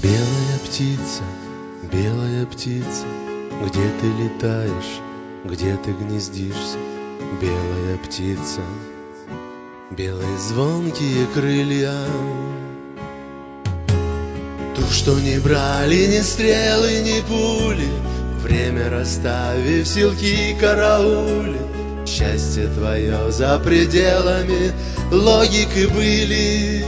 белая птица, где ты летаешь, где ты гнездишься, белая птица, белые звонкие крылья. Ту, что не брали ни стрелы, ни пули, время расставив силки и караули, счастье твое за пределами логики были.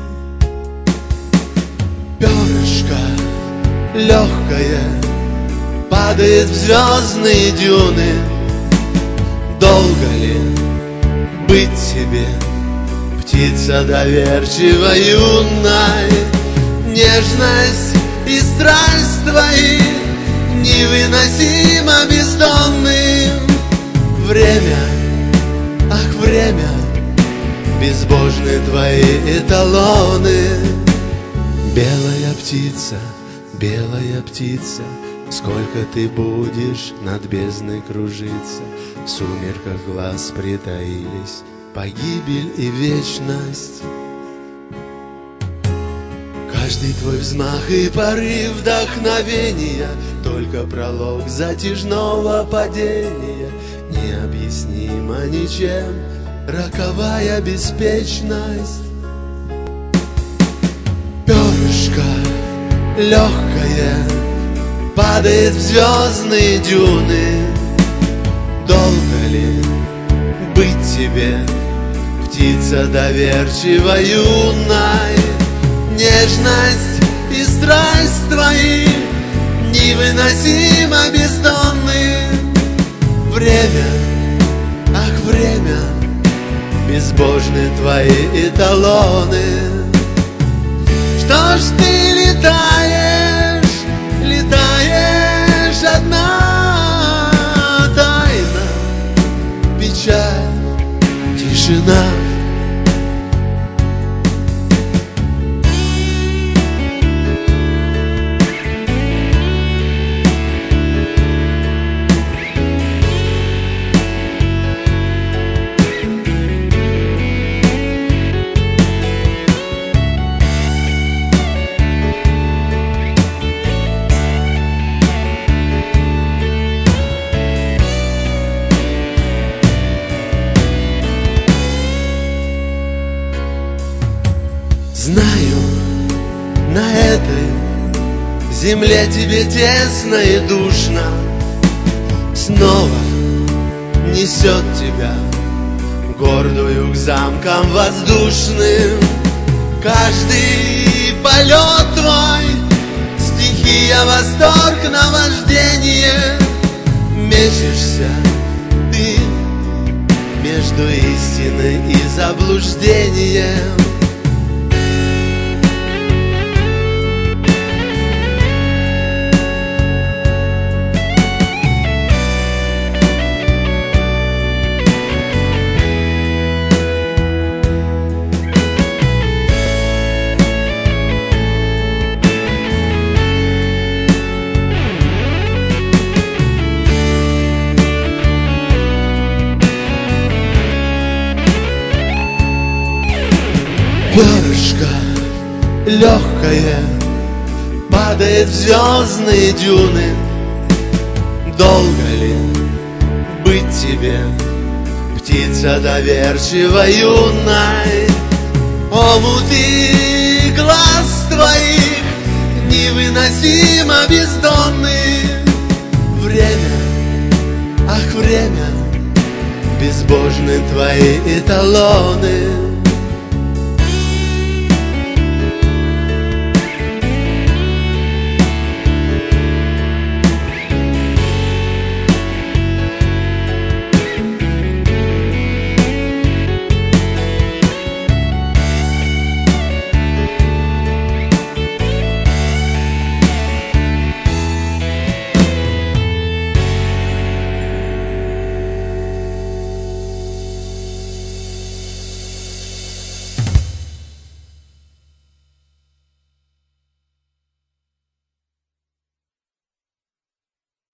Перышко легкое падает в звездные дюны. Долго ли быть тебе, птица доверчиво юной? Нежность и страсть твои невыносимо бездонны. Время, ах, время, безбожны твои эталоны. Белая птица, сколько ты будешь над бездной кружиться? В сумерках глаз притаились погибель и вечность. Каждый твой взмах и порыв вдохновения только пролог затяжного падения. Необъяснимо ничем роковая беспечность. Перышко легкое падает в звездные дюны. Долго ли быть тебе, птица доверчиво юной? Нежность и страсть твои невыносимо бездонны. Время, ах, время, безбожны твои эталоны. Что ж ты летаешь, летаешь одна? Тайна, печаль, тишина. Знаю, на этой земле тебе тесно и душно. Снова несет тебя гордую к замкам воздушным. Каждый полет твой — стихия, восторг, наваждение. Мечешься ты между истиной и заблуждением. Перышко легкое падает в звездные дюны. Долго ли быть тебе, птица доверчиво юной? Омуты глаз твоих невыносимо бездонны. Время, ах, время, безбожны твои эталоны.